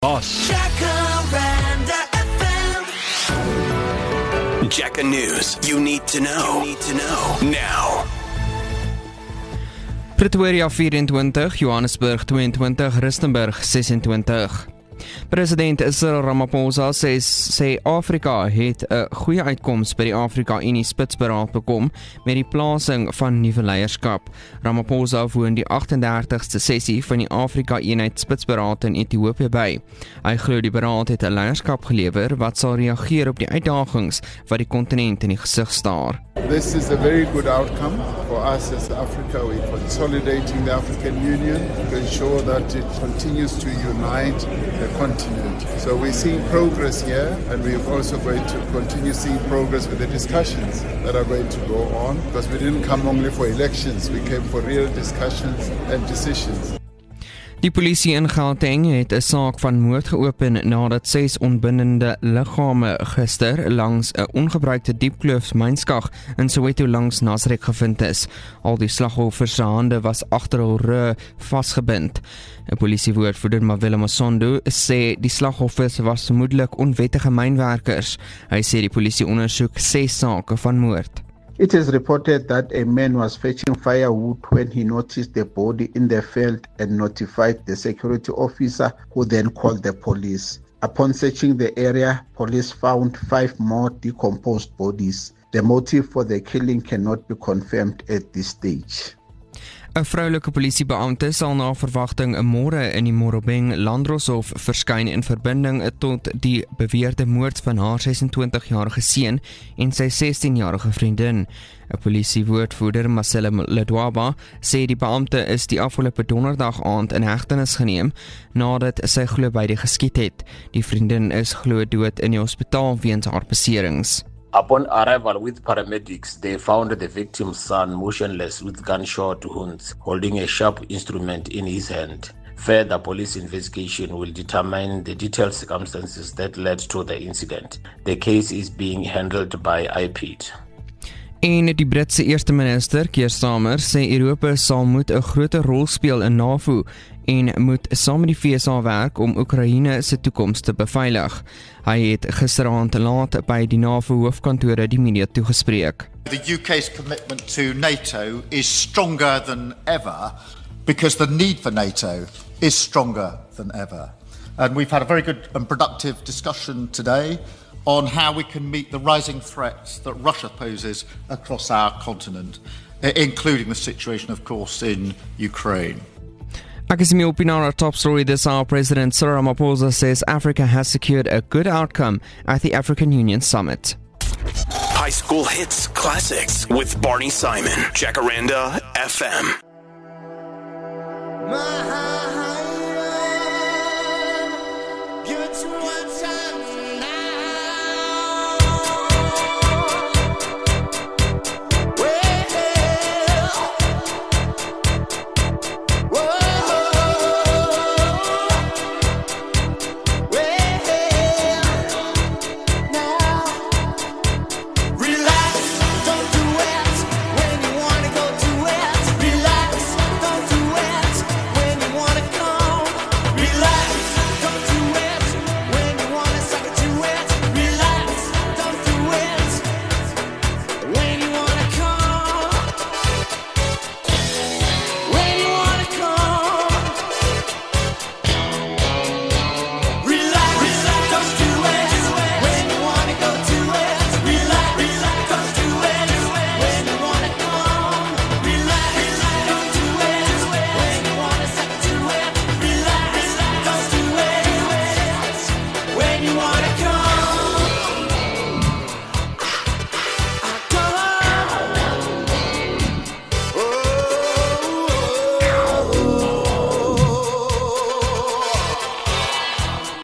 Boss. Jacka News. You need to know. Now. Pretoria 24, Johannesburg 22, Rustenburg 26. President Cyril Ramaphosa sê Afrika het 'n goeie uitkoms by die Afrika-Unie Spitsberaad bekom met die plasing van nuwe leierskap. Ramaphosa woon die 38ste sessie van die Afrika-eenheid Spitsberaad in Ethiopië by. Hy glo die beraad het 'n leierskap gelewer wat sal reageer op die uitdagings wat die kontinent in die gesig staar. This is a very good outcome for us as Africa. We're consolidating the African Union to ensure that it continues to unite the continent. So we're seeing progress here, and we're also going to continue seeing progress with the discussions that are going to go on, because we didn't come only for elections, we came for real discussions and decisions. Die polisie in Gauteng het 'n saak van moord geopen nadat 6 onbindende liggame gister langs 'n ongebruikte diepkloof mynskag in Soweto langs Nasrek gevind is. Al die slagoffers se hande was agter hul rug vasgebind. 'n Polisiewoordvoerder Mavela Masondo sê die slagoffers was vermoedelik onwettige mynwerkers. Hy sê die polisie ondersoek 6 sake van moord. It is reported that a man was fetching firewood when he noticed the body in the field and notified the security officer, who then called the police. Upon searching the area, police found 5 more decomposed bodies. The motive for the killing cannot be confirmed at this stage. 'n Vroulike polisiebeampte sal na verwagting môre in die Morobeng Landdroshof verskyn in verbinding tot die beweerde moord van haar 26-jarige seun en sy 16-jarige vriendin. 'n Polisiewoordvoerder Marcelo Ledwaba sê die beampte is die afgelope donderdag aand in hegtenis geneem nadat sy glo beide geskiet het. Die vriendin is glo dood in die hospitaal weens haar beserings. Upon arrival with paramedics, they found the victim's son motionless with gunshot wounds, holding a sharp instrument in his hand. Further police investigation will determine the detailed circumstances that led to the incident. The case is being handled by IPID. En die Britse eerste minister, Keir Starmer, sê Europa sal moet 'n groter rol speel in NAVO en moet saam met die VSA werk om Oekraïne se toekoms te beveilig. Hy het gisteraand laat by die NAVO hoofkantore die media toegespreek. The UK's commitment to NATO is stronger than ever because the need for NATO is stronger than ever. And we've had a very good and productive discussion today on how we can meet the rising threats that Russia poses across our continent, including the situation, of course, in Ukraine. Ek is op our top story this hour. President Cyril Ramaphosa says Africa has secured a good outcome at the African Union Summit. High School Hits Classics with Barney Simon. Jacaranda FM.